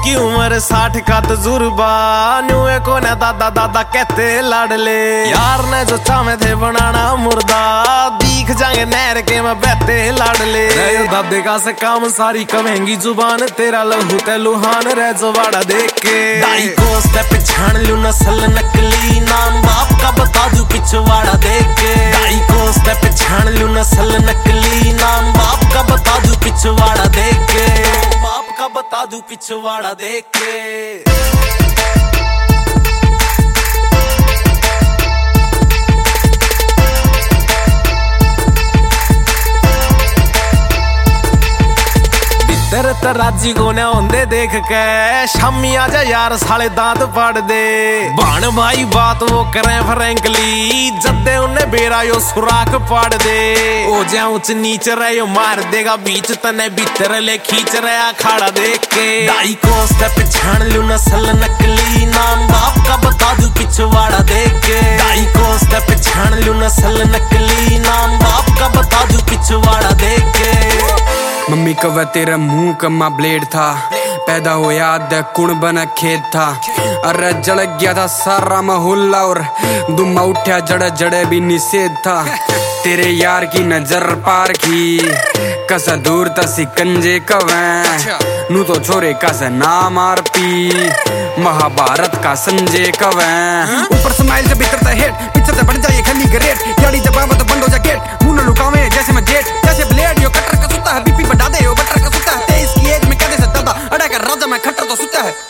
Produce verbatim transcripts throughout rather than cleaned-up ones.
की उम्र साठ का तजुर्बा न्यूए को न दादा दादा कहते लाडले यार ने जो चाहे थे बनाना मुर्दा दिख जाएंगे नहर के में बहते लाडले दादे का से काम सारी कमेंगी जुबान तेरा लहू ते लुहान रह जवाड़ा देख के दाई को स्टेप छान लू नस्ल नकली नाम बाप का बता दू पिछवाड़ा देख के दाई को स्टेप छान लू नस्ल नकली नाम बाप का बता दू पिछवाड़ा देख के बाप का बता दू पिछवाड़ा देख के तेरे तराजी गोने होंदे देख के शामी आजा यार साले दांत फाड़ दे बाण भाई बात वो करें फ्रैंकली जद्दे उन्हें बेरा यो सुराख फाड़ दे ओ जा ऊंच नीच रहे यो मार देगा बीच तने भीतर ले खींच रहा खाड़ा देख के दाई को स्टेप छान लू नस्ल नकली नाम बाप का बता दू पिछवाड़ा देख के दाई को स्टेप छान लू नस्ल नकली नाम बाप का बता दू पिछवाड़ा देख के मम्मी कवा तेरा मुंह कमा ब्लेड था पैदा हो याद कुण बना खेत था अरे जड़ गया था सारा मोहल्ला और दुमा उठा जड़ जड़े भी निषेध था तेरे यार की नजर पार की कसा दूर तसी कंजे कवें नू तो छोरे कसा नाम आर पी महाभारत का संजय कवें ऊपर स्माइल से भीतर से हेड पीछे से बढ़ जाए खली ग्रेट यारी जबाब तो बंद हो जा गेट मुंह न लुकावे जैसे मैं जेट जैसे ब्लेड यो कटर का सुता है बीपी बढ़ा दे यो बटर का सुता है तेईस की एज में कहते से दादा अड़ा कर राजा मैं खट्टर तो सुता है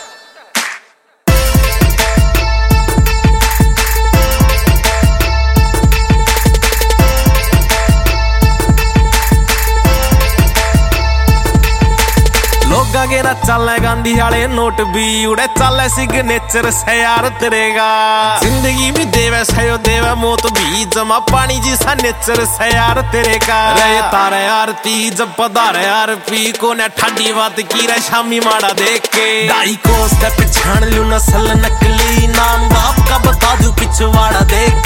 लोगा के ना चलने गांधी वाले नोट भी उड़े चले सिग्नेचर से यार तेरेगा जिंदगी भी देवे सयो देवे मौत भी जमा पानी जी सा नेचर से यार तेरे का रे तारे आरती जब पधारे यार पी को ने ठंडी बात की रे शामी माड़ा देख के दाई को स्टेप छान लू नस्ल नकली नाम बाप का बता दू पिछवाड़ा देख